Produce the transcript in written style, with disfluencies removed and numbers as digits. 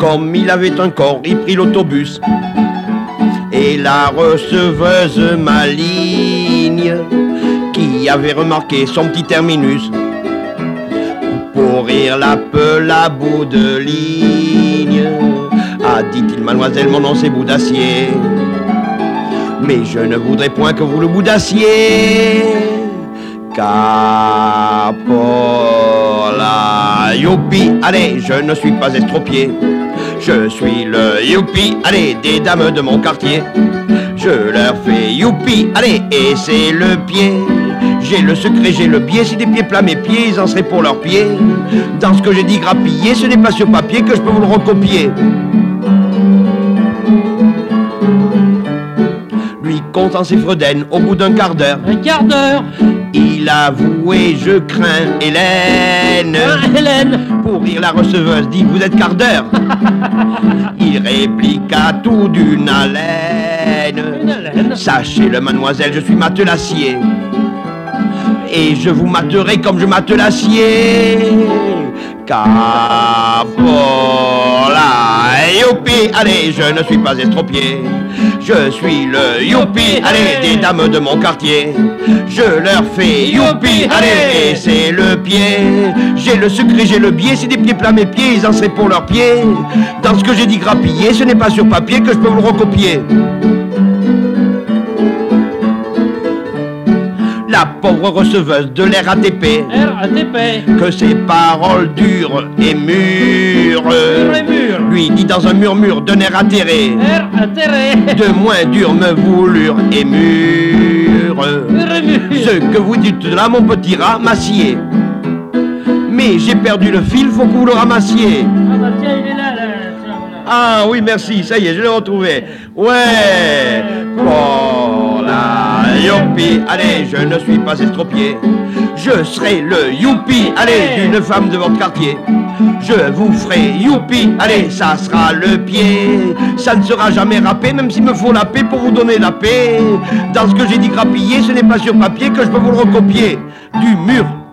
Comme il avait un corps, il prit l'autobus. Et la receveuse maligne, qui avait remarqué son petit terminus, pour rire l'appela à bout de ligne. Ah, dit-il, mademoiselle, mon nom c'est bout d'acier, mais je ne voudrais point que vous le boudassiez. Capola, youpi, allez, je ne suis pas estropié. Je suis le youpi, allez, des dames de mon quartier. Je leur fais youpi, allez, et c'est le pied. J'ai le secret, j'ai le biais, si des pieds plats mes pieds, ils en seraient pour leurs pieds. Dans ce que j'ai dit grappiller, ce n'est pas sur papier que je peux vous le recopier. Lui comptant ses fredaines au bout d'un quart d'heure. Un quart d'heure. Il avouait, je crains Hélène. Hélène. Pour rire la receveuse dit, vous êtes quart d'heure. Il répliqua tout d'une haleine. Une haleine. Sachez-le, mademoiselle, je suis matelassier. Et je vous materai comme je mate l'acier. Capola, youpi, allez, je ne suis pas estropié. Je suis le youpi, allez, des dames de mon quartier. Je leur fais youpi, allez, et c'est le pied. J'ai le secret, j'ai le biais, si des pieds plats mes pieds, ils en seraient pour leurs pieds. Dans ce que j'ai dit grappiller, ce n'est pas sur papier que je peux vous le recopier. La pauvre receveuse de l'RATP, que ses paroles dures et mûres, lui dit dans un murmure d'un air atterré, de moins dur me voulurent et mûres. Ce que vous dites là, mon petit rat, m'assied. Mais j'ai perdu le fil, faut que vous le ramassiez. Ah bah tiens, il est là. Ah oui, merci, ça y est, je l'ai retrouvé. Ouais. Oh là, youpi, allez, je ne suis pas estropié. Je serai le youpi, allez, d'une femme de votre quartier. Je vous ferai youpi, allez, ça sera le pied. Ça ne sera jamais râpé, même s'il me faut la paix pour vous donner la paix. Dans ce que j'ai dit grappiller, ce n'est pas sur papier que je peux vous le recopier. Du mur